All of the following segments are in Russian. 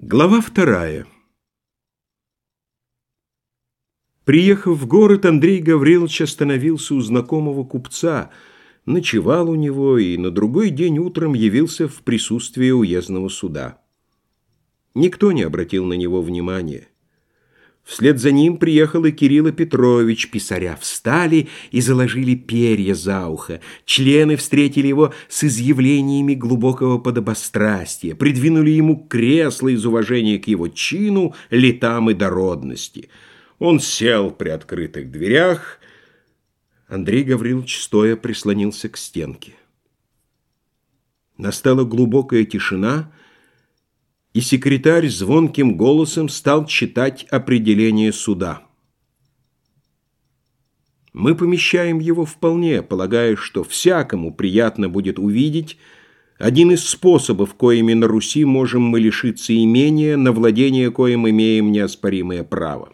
Глава 2. Приехав в город, Андрей Гаврилович остановился у знакомого купца, ночевал у него и на другой день утром явился в присутствие уездного суда. Никто не обратил на него внимания. Вслед за ним приехал и Кирилл Петрович. Писаря встали и заложили перья за ухо. Члены встретили его с изъявлениями глубокого подобострастия, придвинули ему кресло из уважения к его чину, летам и дородности. Он сел при открытых дверях. Андрей Гаврилович стоя прислонился к стенке. Настала глубокая тишина, и секретарь звонким голосом стал читать определение суда. Мы помещаем его вполне, полагая, что всякому приятно будет увидеть один из способов, коими на Руси можем мы лишиться имения, на владение коим имеем неоспоримое право.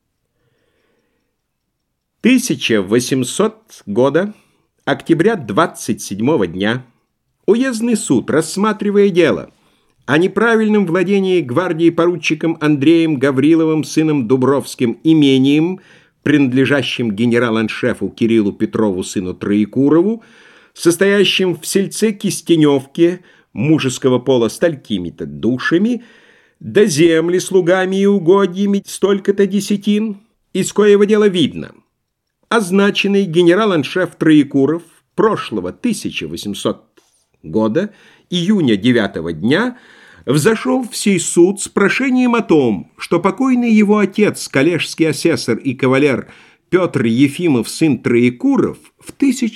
1800 года, октября 27 дня, уездный суд, рассматривая дело о неправильном владении гвардии поручиком Андреем Гавриловым, сыном Дубровским, имением, принадлежащим генерал-аншефу Кириллу Петрову, сыну Троекурову, состоящим в сельце Кистеневке, мужеского пола столькими-то душами, да земли слугами и угодьями столько-то десятин, из коего дела видно. Означенный генерал-аншеф Троекуров прошлого 1800 года, июня 9 дня, взошел в сей суд с прошением о том, что покойный его отец, коллежский асессор и кавалер Петр Ефимов, сын Троекуров, в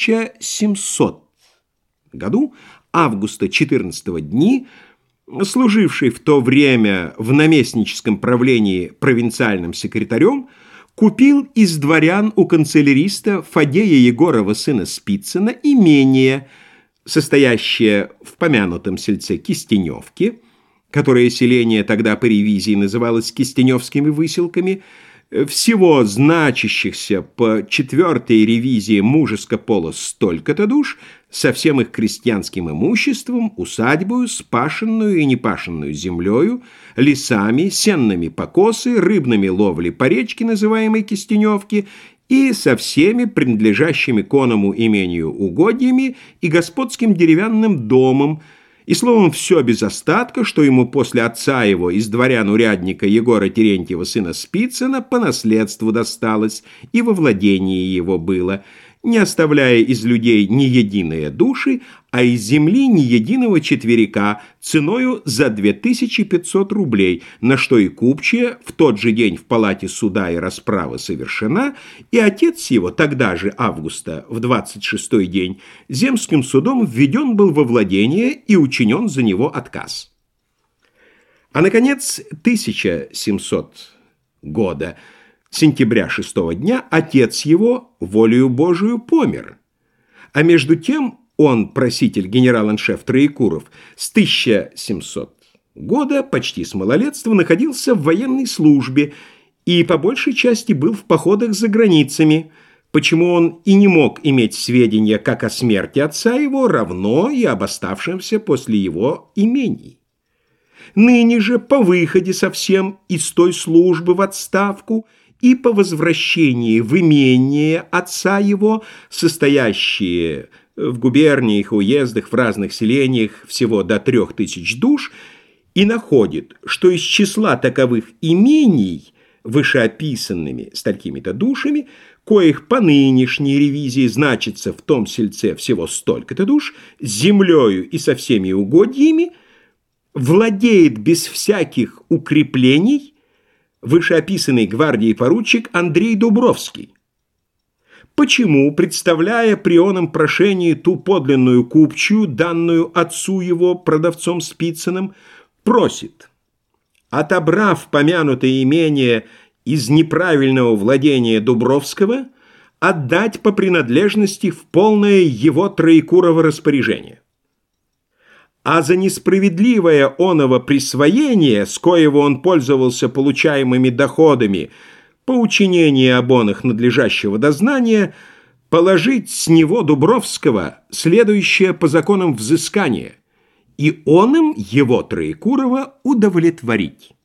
1700 году, августа 14 дни, служивший в то время в наместническом правлении провинциальным секретарем, купил из дворян у канцеляриста Фадея Егорова, сына Спицына, имение, состоящее в помянутом сельце Кистеневки, которое селение тогда по ревизии называлось Кистеневскими выселками, всего значащихся по 4-й ревизии мужеско пола столько-то душ, со всем их крестьянским имуществом, усадьбою, спашенную и непашенную землею, лесами, сенными покосы, рыбными ловли по речке, называемой Кистеневки, и со всеми принадлежащими к оному имению угодьями и господским деревянным домом, и словом все без остатка, что ему после отца его из дворян-урядника Егора Терентьева, сына Спицына, по наследству досталось и во владении его было, не оставляя из людей ни единой души, а из земли ни единого четверика, ценою за 2500 рублей, на что и купчая в тот же день в палате суда и расправы совершена, и отец его тогда же, августа, в 26-й день, земским судом введен был во владение и учинен за него отказ. А, наконец, 1700 года, сентября 6 дня, отец его волею Божию помер. А между тем он, проситель генерал-аншеф Троекуров, с 1700 года, почти с малолетства, находился в военной службе и по большей части был в походах за границами, почему он и не мог иметь сведения как о смерти отца его, равно и об оставшемся после его имений. Ныне же, по выходе совсем из той службы в отставку и по возвращении в имение отца его, состоящие в губерниях и уездах в разных селениях всего до 3000 душ, и находит, что из числа таковых имений, вышеописанными с такими-то душами, коих по нынешней ревизии значится в том сельце всего столько-то душ, с землею и со всеми угодьями, владеет без всяких укреплений вышеописанный гвардии поручик Андрей Дубровский. Почему, представляя при оном прошении ту подлинную купчую, данную отцу его, продавцом Спицыным, просит, отобрав помянутое имение из неправильного владения Дубровского, отдать по принадлежности в полное его Троекурово распоряжение. А за несправедливое оного присвоение, с коего он пользовался получаемыми доходами, по учинении обоных надлежащего дознания, положить с него Дубровского следующее по законам взыскание и он им его Троекурова удовлетворить.